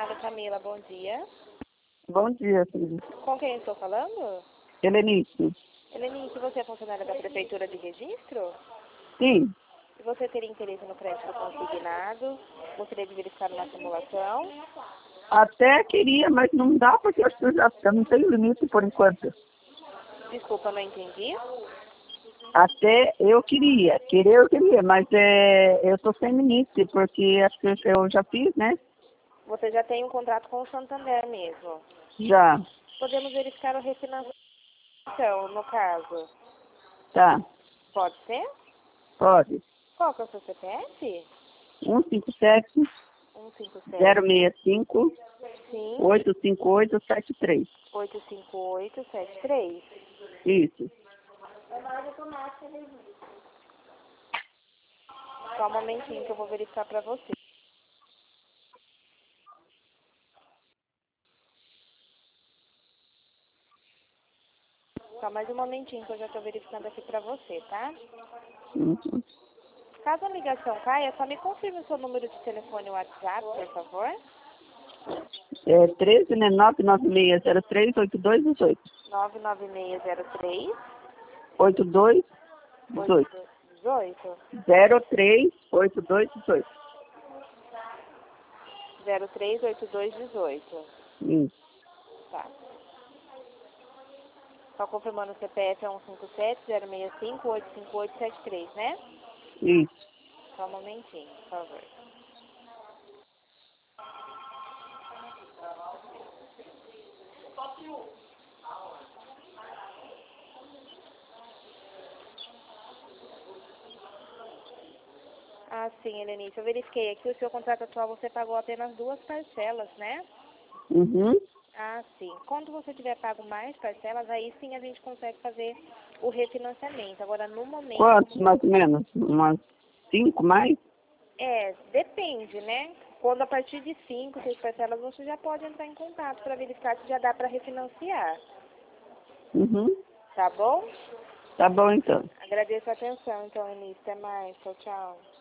Concessionária Camila, bom dia. Bom dia, filho. Com quem estou falando? Helenice. Helenice, você é funcionária da Prefeitura de Registro? Sim, E você teria interesse no crédito consignado? Gostaria de verificar uma simulação? até queria, mas não dá porque eu não tenho limite por enquanto. Desculpa, não entendi. Até eu queria, mas eu tô sem limite, porque acho que eu já fiz, né? Você já tem um contrato com o Santander mesmo. Já, Podemos verificar o refinanciamento, no caso. tá, Pode ser? pode. Qual que é o seu CPF? 157 157, 065 sim, 85873. 85873. Isso. Só um momentinho que eu vou verificar para você. Só mais um momentinho que eu já estou verificando aqui para você, tá? Uhum. Caso a ligação caia, só me confirme o seu número de telefone e WhatsApp, por favor. É 13, né? 996038218. 99603 8218. 818 038218. 038218. Isso. Tá. Só confirmando o CPF é 157-065-85873, né? Isso. Só um momentinho, por favor. Ah, sim, Helenice, eu verifiquei aqui, o seu contrato atual você pagou apenas 2 parcelas, né? Uhum. Ah, sim. Quando você tiver pago mais parcelas, aí sim a gente consegue fazer o refinanciamento. Agora, no momento, Quantos, mais ou menos? Umas 5 mais? depende, né? Quando a partir de 5, 6 parcelas, você já pode entrar em contato para verificar se já dá para refinanciar. Uhum. Tá bom? Tá bom, então. Agradeço a atenção, então, Helenice. Até mais. Tchau, tchau.